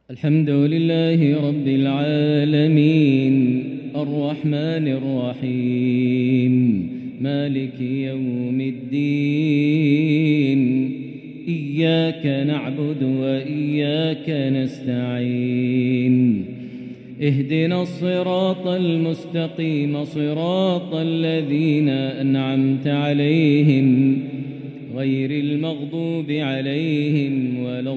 الحمد لله رب العالمين الرحمن الرحيم مالك يوم الدين إياك نعبد وإياك نستعين اهدنا الصراط المستقيم صراط الذين أنعمت عليهم غير المغضوب عليهم ولا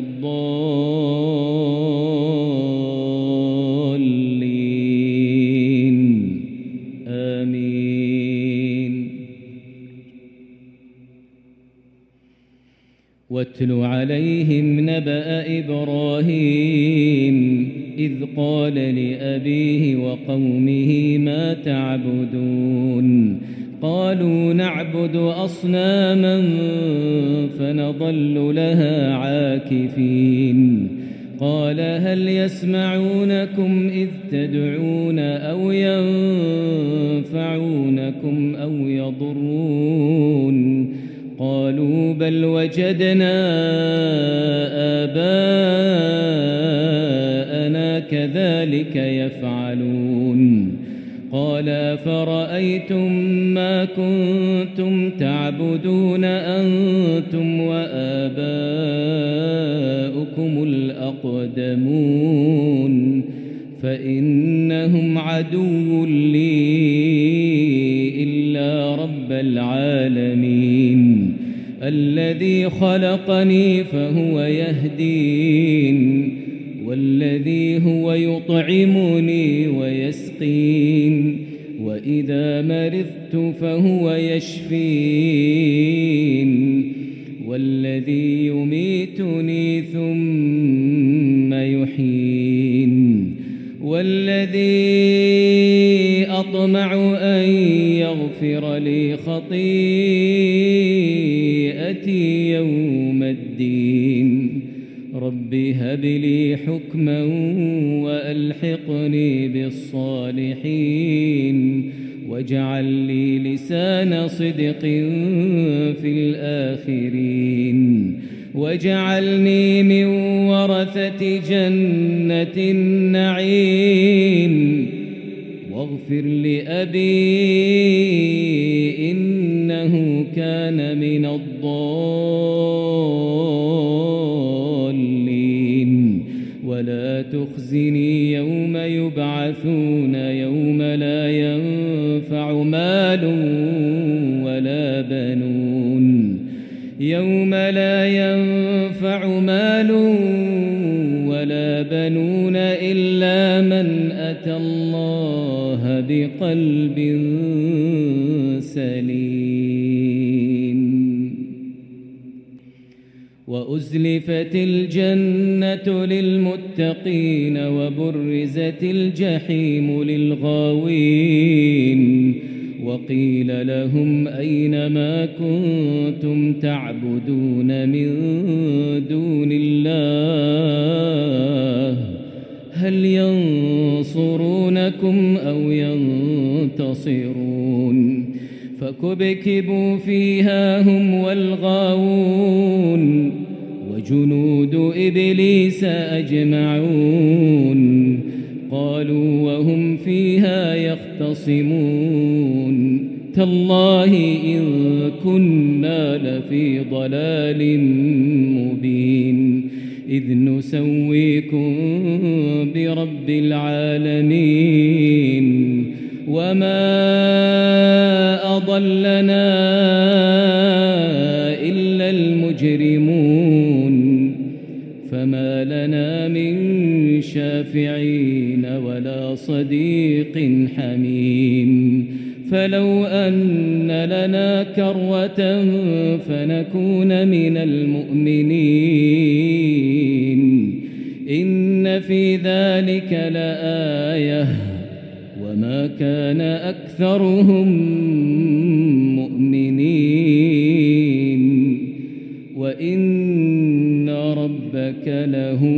الضالين آمين. واتل عليهم نبأ إبراهيم إذ قال لأبيه وقومه ما تعبدون قالوا نعبد أصناما فنظل لها عاكفين قال هل يسمعونكم إذ تدعون أو ينفعونكم أو يضرون قالوا بل وجدنا آباءنا كذلك يفعلون قال فرأيتم ما كنتم تعبدون أنتم وآباؤكم الأقدمون فإنهم عدو لي إلا رب العالمين الذي خلقني فهو يهدين والذي هو يطعمني ويسقين وإذا مرضت فهو يشفين والذي يميتني ثم يحيين والذي أطمع أن يغفر لي خطيئتي يوم الدين رب هب لي حكما وألحقني بالصالحين واجعل لي لسان صدق في الآخرين واجعلني من ورثة جنة النعيم واغفر لأبي إنه كان من الضالين ولا تخزني يوم يبعثون يوم لا ينفع مال ولا بنون يوم لا ينفع مال ولا بنون إلا من أتى الله بقلب سليم وأزلفت الجنة للمتقين وبرزت الجحيم للغاوين وقيل لهم أين ما كنتم تعبدون من دون الله هل ينصرونكم أو ينتصرون فكبكبوا فيها هم والغاوون وجنود إبليس أجمعون قالوا وهم فيها يختصمون تالله إن كنا لفي ضلال مبين إذ نسويكم برب العالمين وما أضلنا إلا المجرمون فما لنا من شافعين ولا صديق حميم فلو أن لنا كرة فنكون من المؤمنين إن في ذلك لآية وما كان أكثرهم مؤمنين وإن ربك لهو